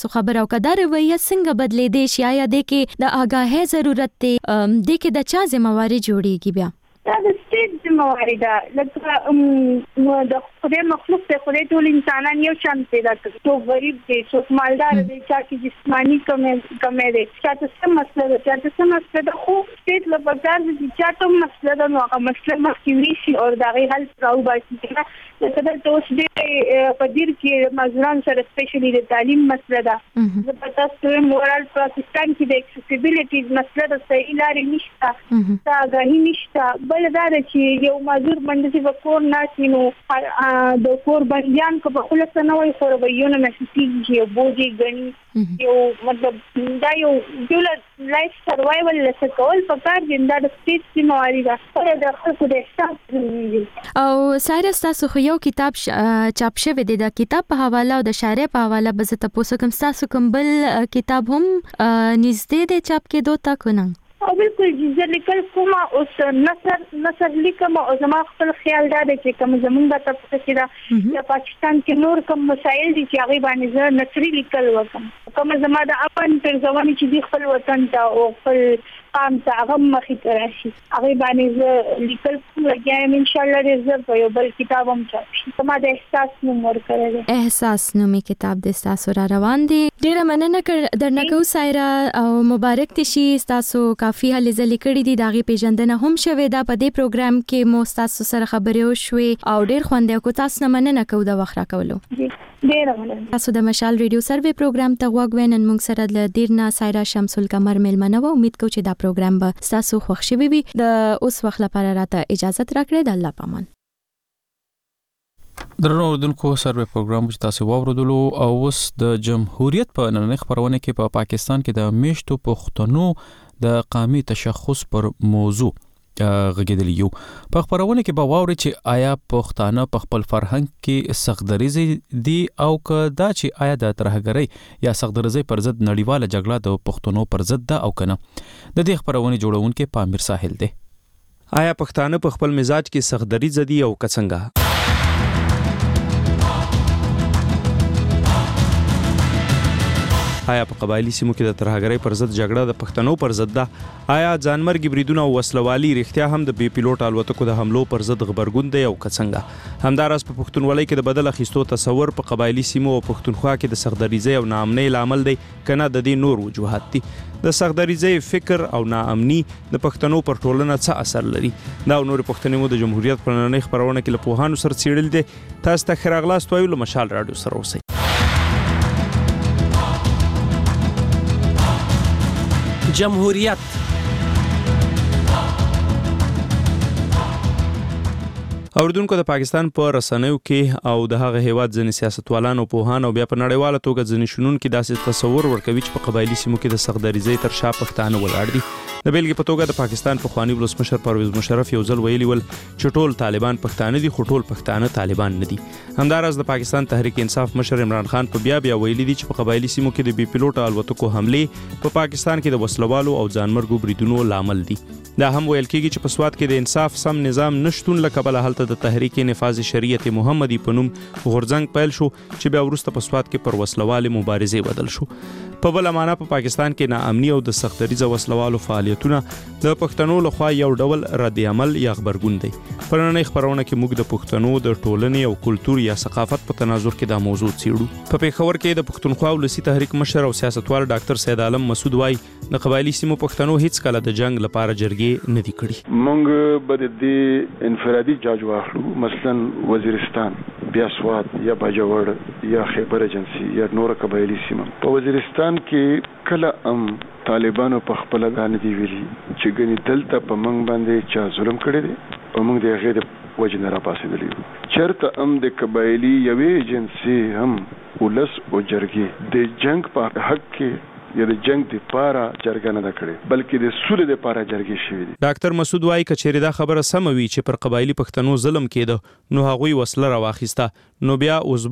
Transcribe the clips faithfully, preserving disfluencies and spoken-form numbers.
سو خبر او کدا رویه څنګه بدلې دي شي یا د کې د آگاهی ضرورت دی د کې د چا ذمہواری جوړیږي بیا دا د سټیټ ذمہواری ده لکه نو د خدای مخلوق ته خدای ټول انسانان یو شان پیدا کړ تو غریب دي تو مالدار دي چا کې جسمانی کمې کمې دي چا ته څه مسله ده چا ته څه مسله ده خو سټیټ له بازار دي چا ته مسله ده نو هغه مسله مخکې شي او دا غي حل راو باسي کنه لکه د اوس دې په دیر کې مزران سره سپیشلی د تعلیم مسله ده د پاتاسته مورال پاکستان کې د اکسسیبিলিټیز مسله ده صحیح لارې نشته دا غهي نشته بل دا چې یو مازور باندې چې وکور ناسینو د کور بنجان کو په خلص نه وي خو ربيونه نشي یو بوجي غني یو مطلب دا یو ټول لایف سروایول لسه کول په کار دی دا د سټیټ سیمواري دا پر د خلکو د احساس او سایرس تاسو خو یو کتاب چاپ شوی دی دا کتاب په حواله او د شارع په حواله به زه تاسو کوم تاسو کوم بل کتاب هم نږدې دی چاپ کې دوه تا کنه او بالکل جزر لیکل کومه اوس نصر نصر لیکم او زما خپل خیال دا دی چې کوم زمونږ د تاسو کې دا د پاکستان کې نور کوم مسایل دي چې هغه باندې زه نصري لیکل وکم کوم زما د اپن تر ځواني چې د خپل وطن ته او خپل قام ته هغه مخې ته راشي هغه باندې زه لیکل کوم لګایم ان شاء الله رزرو په یو بل کتاب هم چاپ شي زما د احساس نوم ورکړل احساس نومي کتاب د تاسو را روان دي ډیره مننه کړ درنه کو سایرا او مبارک دي شي تاسو کافي هلي ځلې کړې دي داغي پیژندنه هم شوه دا په دې پروګرام کې مو تاسو سره خبرې وشوي او ډیر خوندې کو تاسو نه مننه کو دا وخت راکولو ډیر مننه تاسو د مشال ریډیو سروې پروګرام ته وګورئ موږ سره د دیرنا سایرا شمس القمر ملمنه و امید کوم چې دا پروګرام به تاسو خوښ شي وي د اوس وخت لپاره راته اجازه راکړئ د الله پامان درنو اوردونکو سروې پروګرام چې تاسو واوردلو او اوس د جمهوریت په نننۍ خبرونه کې په پا پاکستان کې د میشتو پښتنو د قومي تشخص پر موضوع غږیدلی یو په خبرونه کې به واوري چې آیا پښتانه په خپل فرهنګ کې سختدریزي دي او کدا چې آیا د ترهګرۍ یا سختدریزي پر ضد نړیواله جګړه د پښتنو پر ضد ده او کنه د دې خبرونه جوړونکو پامیر ساحل دی آیا پښتانه په خپل مزاج کې سختدریزي دي او کڅنګه آیا په قبایلی سیمو کې د ترهګرۍ پر ضد جګړه د پښتنو پر ضد ده آیا ځانمرګي بریدونه او وسلوالي رښتیا هم د بي پیلوټ الوتکو د حملو پر ضد غبرګون دی او کڅنګه همدارس په پښتونولۍ کې د بدل اخیستو تصور په قبایلی سیمو او پښتونخوا کې د سختدریزۍ او ناامنۍ لامل دی کنه د دې نور وجوهات دي د سختدریزۍ فکر او ناامني د پښتنو پر ټولنه څه اثر لري دا نور پښتنو د جمهوریت پر نننۍ خبرونه کې له پوهانو سره څېړل دي تاسو ته خراغلاست وایو مشال رادیو سره اوسئ جمهوریت اوردونکو د پاکستان په رسنیو کې او د هغه هیواد ځینې سیاستوالانو پوهان او بیا په نړیواله توګه ځینې شنونکو داسې تصور ورکوي چې په قبایلی سیمو کې د سختدریزۍ تر شا پښتانه ولاړ دي د بیلګې په توګه د پاکستان پخوانی ولسمشر پرویز مشرف یو ځل ویلي ول چې ټول طالبان پښتانه دي خو ټول پښتانه طالبان نه دي همدارس د پاکستان تحریک انصاف مشر عمران خان په بیا بیا ویلي دي چې په قبایلی سیمو کې د بي پیلوټ الوتکو حمله په پاکستان کې د وسلوالو او ځانمرګو بریدونو لامل دي دا هم ویل کېږي چې په سواد کې د انصاف سم نظام نشټون لکبل حالت د تحریک نفاذ شریعت محمدي په نوم غورځنګ پیل شو چې بیا ورسته په سواد کې پر وسلواله مبارزه بدل شو په بل معنا په پاکستان کې ناامني او د سختدریزه وسلوالو فعالیتونه د پښتنو لخوا یو ډول رد عمل یا خبرګون دی په نننۍ خبرونه کې موږ د پښتنو د ټولنې او کلتور یا ثقافت په تناظر کې دا موضوع څېړو په پیښور کې د پښتونخوا ولسی تحریک مشر او سیاستوال ډاکټر سید عالم مسعود وای د قبایلی سیمو پښتنو هیڅ کله د جنگ لپاره جرګې نه دي کړې موږ به د انفرادي جاج واخلو مثلا وزیرستان بیا سواد یا باجوړ یا خیبر ایجنسی یا نور قبایلی سیمه په وزیرستان کې کله ام طالبانو په خپل غانې دی ویلي چې ګنې دلته په موږ باندې چا ظلم کړی دی په موږ د غیر وجه نه راپاسېدلی چرته ام د قبایلی یوې ایجنسی هم ولس او جرګې د جنگ په حق کې یا د جنگ د پاره جرګه نه کړي بلکې د سولې د پاره جرګې شوې دي ډاکټر مسعود وای کچېری دا خبره سم وی چې پر قبایلی پښتنو ظلم کېده نو هغوی وسله راواخیسته نو بیا ازبک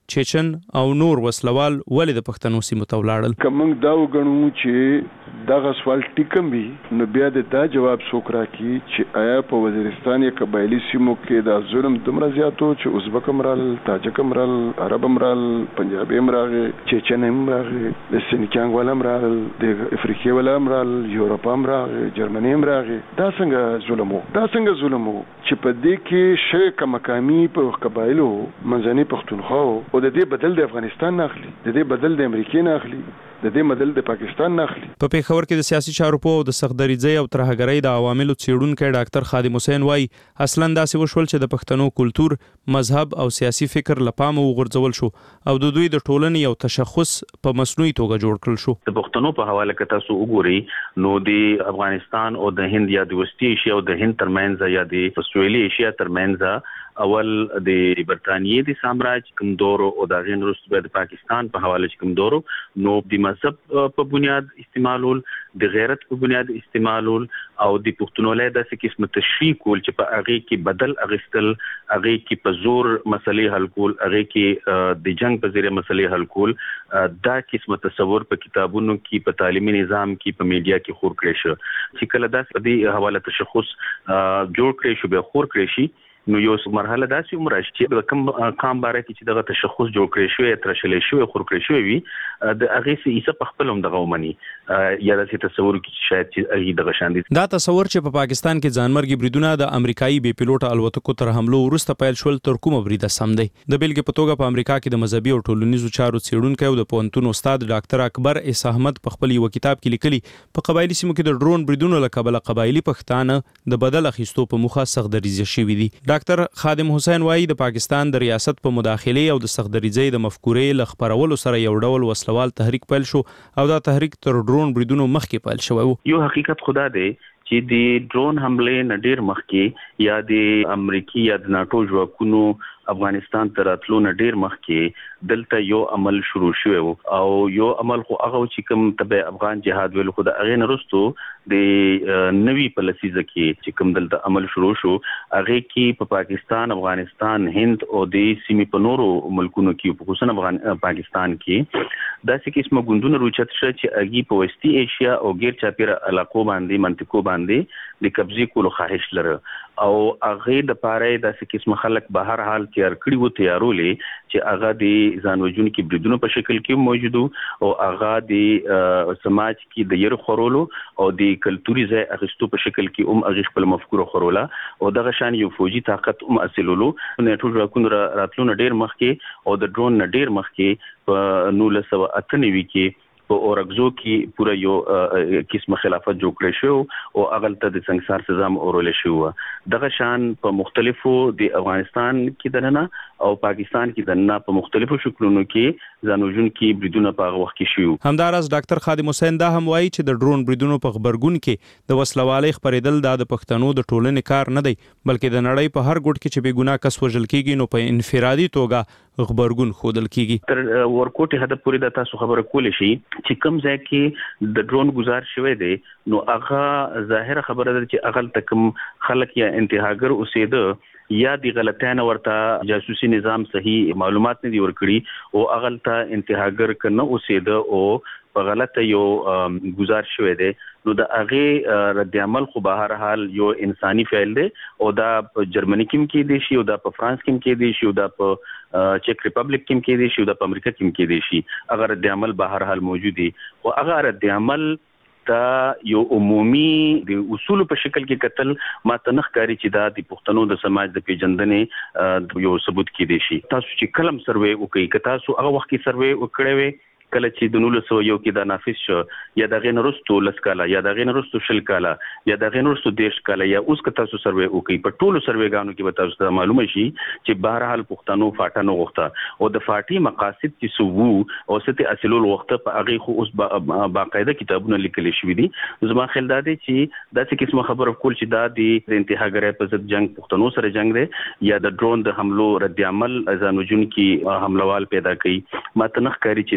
چیچن او نور وسلوال ولې د پښتنو سیمو ته ولاړل. کوم دا وګڼو چې دغه سوال ټیکم وي نو بیا د دا جواب څوک راکړي چې آیا په وزیرستان یا قبایلی سیمو کې دا ظلم دومره زیاتو چې ازبک مرال، تاجک مرال، عرب مرال، پنجابي مرال، چیچن مرال، د سینکانګ ولا مرال، د افریقا ولا مرال، یورپ مرال، جرمني مرال. دا څنګه ظلم وو؟ دا څنګه ظلم وو چې په دې کې شې کمکامي په قبایلو منځني پښتونخوا او د دې بدل د افغانستان نه اخلي، د دې بدل د امریکا نه اخلي، د دې بدل د پاکستان نه اخلي. په پیښور کې د سیاسي چارو په د سختدریځي او ترهګرۍ د عواملو څېړونکی ډاکټر خادم حسین وایي اصلا داسې وشول چې د پښتنو کلتور، مذهب او سیاسي فکر له پامه وغورځول شو او د دوی د ټولنې یو تشخص په مصنوعي توګه جوړ کړل شو. د پښتنو په حواله کې تاسو وګورئ نو د افغانستان او د هند یا د وسطي ایشیا او د هند ترمنځ یا د استرالیا ایشیا ترمنځ اول د برتانیې د سامراج کوم دور او د غین وروسته د پاکستان په حواله کوم دور نو د مذهب په بنیاد استعمالول، د غیرت په بنیاد استعمالول او د پښتونولۍ د څه قسمه تشریح کول چې په هغه کې بدل اغستل، هغه کې په زور مسلې حل کول، هغه کې د جنگ په ذریعہ مسلې حل کول، دا قسمه تصور په کتابونو کې، په تعلیمي نظام کې، په میډیا کې خور کړی شو چې کله دا په دې حواله تشخص جوړ کړی شو به خور کړی شي نو یو مرحله داسې عمر چې د کوم کام باره کې چې دغه تشخص جوړ کړی شوی ترشلې شوی خور کړی شوی وي د هغه سي ایسه په خپل هم دغه ومني یا د تصور کې شاید چې هغه دغه شان دي. دا تصور چې په پا پاکستان کې ځانمرګي بریدونه د امریکایي بي پیلوټ الوتکو تر حملو وروسته پیل شول تر کومه بریده سم دی. د بیلګې په توګه په امریکا کې د مذهبي او ټولنیزو چارو څېړونکی او د پوهنتون استاد ډاکټر اکبر اس احمد په خپل یو کتاب کې لیکلي په قبایلی سیمو کې د ډرون بریدونو له کبله قبایلی پښتانه د بدل اخیستو په موخه سختدریځي شوي دي. ډاکټر خادم حسین وایي د پاکستان د ریاست په مداخله او د سختدریځي د مفکورې ل خبرولو سره یو ډول وسلوال تحریک پیل شو او دا تحریک تر ډرون بریدونو مخکې پیل شوی و. یو حقیقت خدا دی چې د ډرون حمله نه ډیر مخکې یا د امریکای یا د ناتو ځواکونو افغانستان ته راتلو نه ډیر مخکې دلته یو عمل شروع شوی او یو عمل خو هغه چې کوم تبع افغان جهاد ویل خو د اغه نرستو د نوی پالیسي ځکه چې کوم دلته عمل شروع شو هغه کې په پاکستان، افغانستان، هند او د سیمې په نورو ملکونو کې په خصوصا افغان پاکستان کې داسې قسمه ګوندونه روچت شو چې اگي په وسطي ایشیا او غیر چاپیره علاقو باندې منطقو باندې د قبضې کولو خواهش لري او هغه د پاره داسې قسمه خلک به هر حال تیار کړي وو تیارولې چې هغه د ځانوجون کې بریدونو په شکل کې موجودو او هغه د سماج کې د ير خورولو او د کلتوري ځای اغستو په شکل کې هم هغه خپل مفکوره خوروله او دغه شان یو فوجي طاقت هم اصلولو نه ټول راکون راتلو نه ډیر مخکې او د ډرون نه ډیر مخکې په نولس سوه اته نوي کې په اورګزو کې پورا یو قسمه خلافت جوړ کړی شو او اغلته د څنګهار سزا اورول شو. دغه شان په مختلفو د افغانستان کې دننه او پاکستان کې دننه په مختلفو شکلونو کې ځانوجون کې بریدونه په هغه وخت کې شو. همدارس ډاکټر خادم حسین دا هم وایي چې د ډرون بریدونو په خبرګون کې د وسلوالۍ خبرېدل د پښتنو د ټولنې کار نه دی بلکې د نړۍ په هر ګوټ کې چې بې ګناه کس وژل کیږي نو په انفرادي توګه خبرګون خودل کیږي. تر ورکوټ هدف پورې د تاسو خبره کولې شي چې کوم ځای کې د ډرون گزار شوی دی نو هغه ظاهره خبره ده چې اغل تکم خلک یا انتهاګر اوسېده یا د غلطانه ورته جاسوسي نظام صحیح معلومات نه دی ورکړي او اغل ته انتهاګر کنه اوسېده او په غلطه یو گزار شوی دی نو د هغه رد عمل خو به هر حال یو انساني فعل دی او دا په جرمني کې کې دی شي او دا په فرانس کې کې دی شي او دا په چیک ریپبلیک کې کې دی شي او دا په امریکا کې کې دی شي هغه رد عمل به هر حال موجود دی او هغه رد عمل دا یو عمومي د اصول په شکل کې قتل ما تنخ کاری چې دا د پښتنو د سماج د پیژندنې یو ثبوت کې دی شي. تاسو چې کلم سروې وکړئ که تاسو هغه وخت کې سروې وکړئ وي کله چې د نولس سوه یو کې دا نافذ شو یا د هغې نه وروستو لس کاله یا د هغې نه وروستو شل کاله یا د هغې نه وروستو دېرش کاله یا اوس که تاسو سروې وکړئ په ټولو سروېګانو کې به تاسو ته معلومه شي چې بهرحال پښتنو فاټه نه غوښته او د فاټې مقاصد چې څه وو او څه ته اصلول غوښته په هغې خو اوس باقاعده کتابونه لیکلی شوي دي. زما خیال دا دی چې داسې قسمه خبره کول چې دا د انتهاګرۍ په ضد جنګ پښتنو سره جنګ دی یا د ډرون د حملو رد عمل ځانوجونکي حملوال پیدا کوي ما ته نه ښکاري چې دا د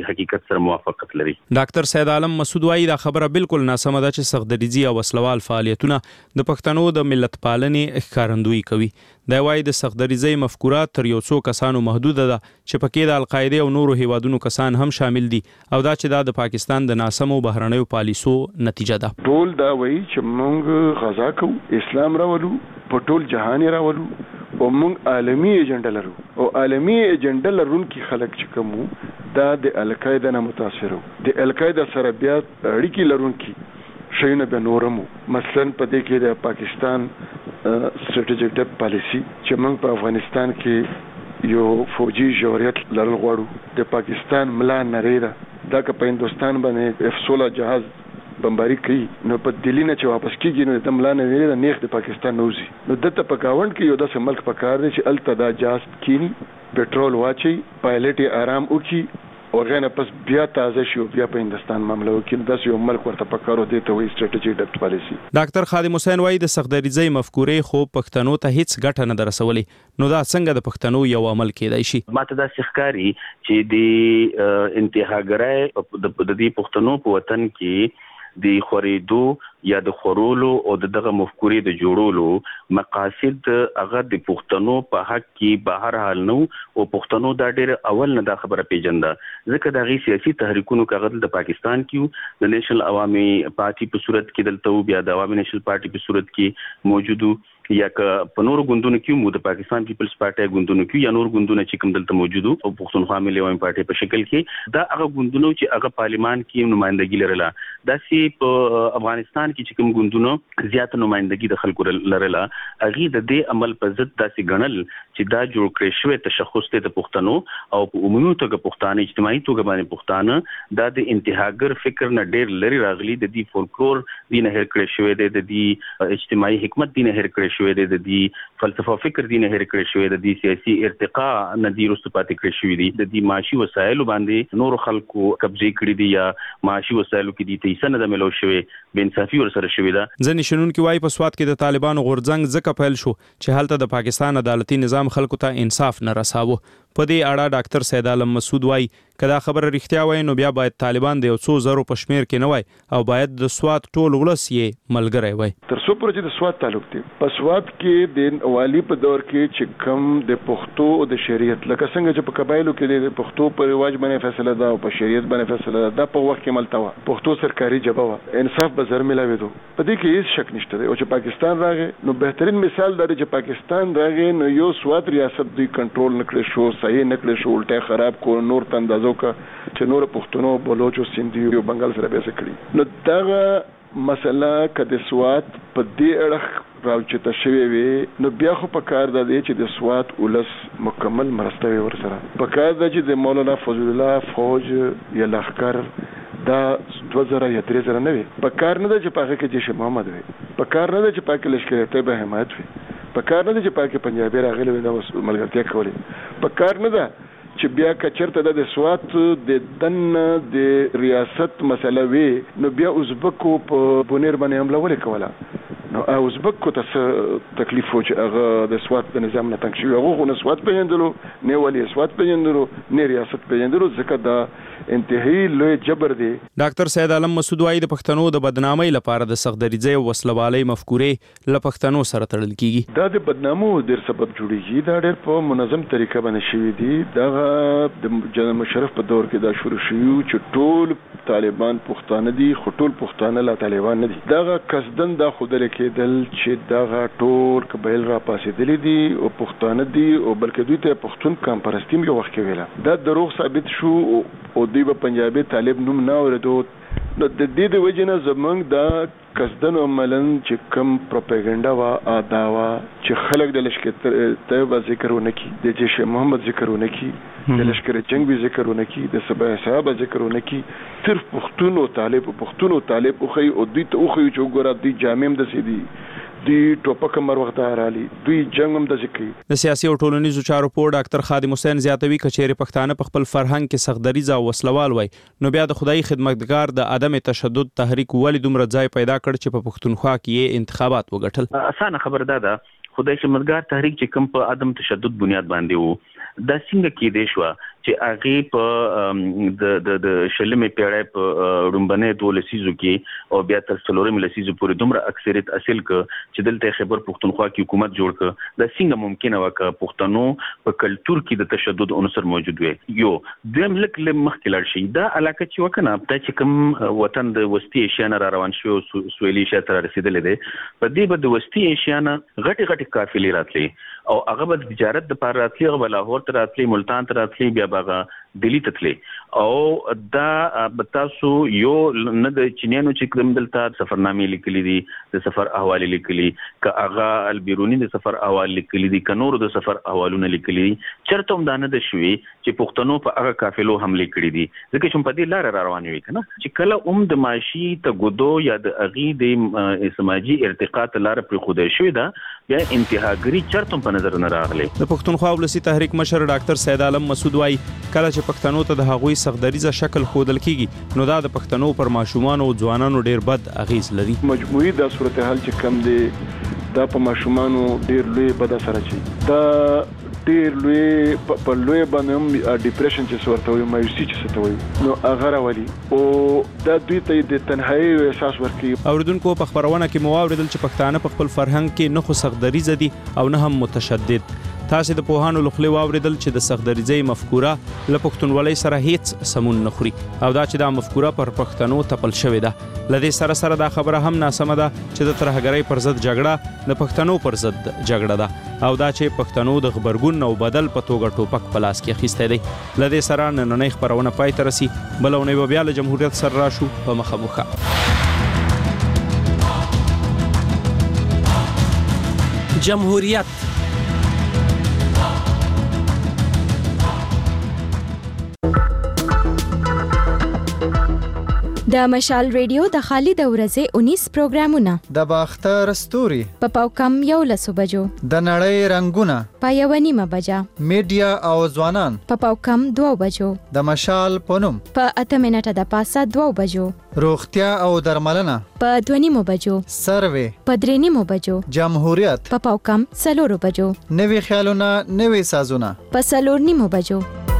حقیقت سره موافقت لري. ډاکټر سید عالم مسعود وايي دا خبره بالکل ناسمه ده چې سختدریزي او وسلوال فعالیتونه د پښتنو د ملت پالنې ښکارندویي کوي. دا وايي د سختدریزي مفکورات تر یو څو کسانو محدود ده چې پکې د القاعده او نورو هیوادونو کسان هم شامل دي او دا چې دا د پاکستان د ناسمو بهرنیو پالیسو نتیجه ده. ټول دا وایي چې موږ غزا کوو، اسلام راولو، په ټول جهان راولو او موږ عالمی ایجنډا لرو او عالمی ایجنډا لرونکي خلک چې کوم دا د القاعده نه متاثر وو. د القاعده سره بیا اړیکې لرونکي شیونه به نورمو. مثلا په دې کې د پاکستان سټریټیجیک ډیپ پالیسی چې موږ په افغانستان کې یو فوجي جوړیت لرل غواړو. د پاکستان ملا نریدا دا که په هندستان باندې اف سولہ جهاز بمباری کوي نو په دلی نه چې واپس کیږي نو د ملا نه ویل نه د پاکستان نوزي نو دته په گاوند کې یو داسې ملک پکار دی چې التدا جاز کینی پټرول واچي پایلټي آرام وکي او غنه پس بیا تازه شو بیا په هندستان معاملې وکړي داسې یو ملک ورته پکارو دی ته وی سټریټیجیک ډیپټ پالیسی. ډاکټر خادم حسین وايي د سختدریزي مفکورې خو پښتنو ته هیڅ ګټه نه درسولې نو دا څنګه د پښتنو یو عمل کېدای شي؟ ماته دا ښکاری چې د انتهاګرای د دې پښتنو په وطن کې د خورېدو یا د خورولو او دغه مفکورې د جوړولو مقاصد هغه د پښتنو په حق کې بهر حال نو او پښتنو دا ډېر اول نه دا خبره پیژنده ځکه د غي سیاسي تحریکونو کاغذ د پاکستان کې د نېشنل عوامي پارټي په صورت کې دلته بیا د عوامي نېشنل پارټي په صورت کې موجودو یا که په نورو ګوندونو کې مو د پاکستان پیپلز پارټي ګوندونو کې یا نور ګوندونه چې کوم دلته موجودو او پښتونخوا ملي عوامي پارټي په شکل کې دا هغه ګوندونو چې هغه پارلیمان کې نمائندګي لرله دا سي په افغانستان کې چې کوم ګوندونو زیات نمائندګي د خلکو لرله هغه د دې عمل په ضد داسې ګڼل چې دا جوړ کړی شوی تشخص ته د پښتنو او په عمومي توګه پښتانه اجتماعي توګه باندې پښتانه دا د انتهاګر فکر نه ډېر لري راغلي د دې فولکلور دینه هر کړی شوی دی د دې اجتماعي حکمت دینه هر کړی شوی دی د دې فلسفه فکر دینه هر کړی شوی دی د دې سیاسي ارتقاء نه دی رسو پاتې کړی شوی دی د دې معاشي وسایل باندې نور خلکو قبضه کړی دي یا معاشي وسایلو کې دي ته سند ملو شوی بنصافي ور سره شوی دا. ځنې شنون کې وایي په سواد کې د طالبانو غورځنګ ځکه پیل شو چې هلته د پاکستان عدالتي نظام خلکو ته انصاف نه رساوه. په دې اړه ډاکټر سید عالم مسعود وايي کدا خبره رښتیا وای نو بیا باید طالبان د یو څو زرو په شمیر کې نه وای او باید د سواد ټول ولس یې ملګری وای. تر څو پورې د سواد تعلق دی په سواد کې د والی په دور کې چې کم د پښتو او د شریعت لکه څنګه چې په قبایلو کې د پښتو په رواج باندې فیصله ده او په شریعت باندې فیصله ده دا په وخت کې ملته و پښتو سرکاري ژبه و انصاف به زر ملاوي دو په دې کې هیڅ شک نشته او چې پاکستان راغی نو بهترین مثال دی چې پاکستان راغی نو یو سواد ریاست دوی کنټرول نکړي شو صحیح نکړي شو الټه خراب کو نور تندازو کا چې نور پښتنو بلوچو سیندي او بنگال سره به سکړي نو دا مسله کده سواد په دې اړه راوچته شوی وي نو بیا خو په کار د دې چې د سواد ولس مکمل مرسته ور سره په کار د چې د مولانا فضل الله فوج یا لخر دا دوه زره یا درې زره نه وي په کار نه د چې پاکه کې جيش محمد وي په کار نه د چې پاکه لشکره ته به حمایت وي په کار نه د چې پاکه پنجابي راغلي وي د ملګرتیا کوي په کار نه ده چې بیا کچرته د سوات د دن د ریاست مسله وي نو بیا ازبکو په بونیر باندې حمله ولې کوله نو ازبکو ته تکلیف و چې هغه د سوات د نظام نه تنګ شي هغه خو نه سوات پیژندلو نه ولې سوات پیژندلو نه ریاست پیژندلو ځکه دا انتهایی لوی جبر دی. ډاکټر سید عالم مسعود وايي د پښتنو د بدنامۍ لپاره د سختدریزۍ او وسلوالۍ مفکورې له پښتنو سره تړل کیږي. دا د بدنامو ډېر سبب جوړیږي دا ډېر په منظم طریقه باندې شوی دی دا د جنرال مشرف په دور کې دا شروع شو چې ټول طالبان پښتانه دي خو ټول پښتانه لا طالبان نه دي دا قصدن دا خودل کېدل چې دا ټول قبایل را پاسېدلې دي او پښتانه دي او بلکې دوی ته پښتون کام پرستی یو وخت کې ویله دا دروغ ثابت شو او دوی په پنجابي طالب نوم نه اوریدو نو د دې د وجنه زمونږ دا قصدن عملاً چې کم پروپاګاندا وا ادا وا چې خلک د لشکره ته ذکر ونکي د جيش محمد ذکر ونکي د لشکره جنگ به ذکر ونکي د سبا صاحب ذکر ونکي صرف پښتون او طالب پښتون او طالب خو او دوی ته خو چې ګور دوی جامع د سيدي دی ټوپک مر وخت راالي دوی جنگ هم د ذکر د سیاسي او ټولنیزو چارو په ډاکټر خادم حسین زیاتوي کچېره پښتانه په خپل فرهنګ کې سختدریزه او وسلوال وای نو بیا د خدای خدمتګار د عدم تشدد تحریک ولې دومره ځای پیدا کړ چې په پښتونخوا کې انتخابات وګټل. اسانه خبر ده ده خدای خدمتګار تحریک چې کوم په عدم تشدد بنیاد باندې وو دا څنګه کې دی شو چې هغه په د د د شلمې پیړۍ په رومبنه دولسیزو کې او بیا تر څلورمې لسیزو پورې دومره اکثریت اصل ک چې دلته خیبر پختونخوا کې حکومت جوړ ک د څنګه ممکنه وکړه پښتنو په کلچر کې د تشدد عنصر موجود وي یو دیم لک لمخ کې لړ شي دا علاقه چې وکنه په چې کوم وطن د وسطي ایشیا نه روان شو سویلي ایشیا ته رسیدلې ده په دې بد وسطي ایشیا نه غټي غټي قافلې راتلې او هغه د تجارت د لپاره راتلې هغه لاهور ته راتلې ملتان ته راتلې بیا باغه دلی ته تلې او دا بتاسو یو نه د چینیانو چې کوم دلته سفرنامې لیکلې دي د سفر احوال لیکلي ک هغه البیرونی د سفر احوال لیکلي دي ک نور د سفر احوالونه لیکلي دي چرته هم دانه د شوي چې پښتنو په هغه قافلو حمله کړې دي ځکه چې په دې لار را روان وي کنه چې کله اوم د ماشي ته ګودو یا د اغي د سماجی ارتقاء لار پر خوده شوې ده بیا انتهاګری چرته په نظر نه راغلي د پښتونخوا ولسی تحریک مشر ډاکټر سید عالم مسعود وايي کله چې پښتنو ته د هغوی سختدریزه شکل خودل کیږي نو دا د پښتنو پر ماشومان او ځوانانو ډیر بد اغیز لري مجموعي د صورتحال چې کم دي دا په ماشومانو ډیر لوی بد اثر چي دا ډیر لوی په لوی باندې ډیپریشن چې صورت وي مایوسي چې ستوي نو هغه راولي او دا دوی ته د تنهایی احساس ورکوي اوردونکو په خبرونه کې مو اوریدل چې پښتانه په خپل فرهنګ کې نه خو سختدریزه دي او نه هم متشدد تاسو د پوهانو لخوا واوریدل چې د سختدریزي مفکوره له پښتونولۍ سره هیڅ سمون نه خوري او دا چې دا مفکوره پر پښتنو تپل شوې ده لدې سره سره دا خبره هم ناسمه ده چې د ترهګرۍ پر ضد جګړه د پښتنو پر ضد جګړه ده او دا چې پښتنو د خبرګون او بدل په توګه ټوپک په لاس کې اخیستی دی لدې سره نننۍ خبرونه پای ته رسي بلونه به بیا له جمهوریت سره راشو په مخه مخه جمهوریت د مشال ریډیو د خالد ورځې انیس پروګرامونه د باختر ستوري په پاوکم یو لسو بجو د نړۍ رنگونه په یو نیمه بجا میډیا او ځوانان په پاوکم دوه بجو د مشال پونم په اته منټه د پاسه دوه بجو روغتیا او درملنه په دوه نیمه بجو سروې په درې نیمه بجو جمهوریت په پاوکم څلور بجو نوي خیالونه نوي سازونه په څلور نیمه بجو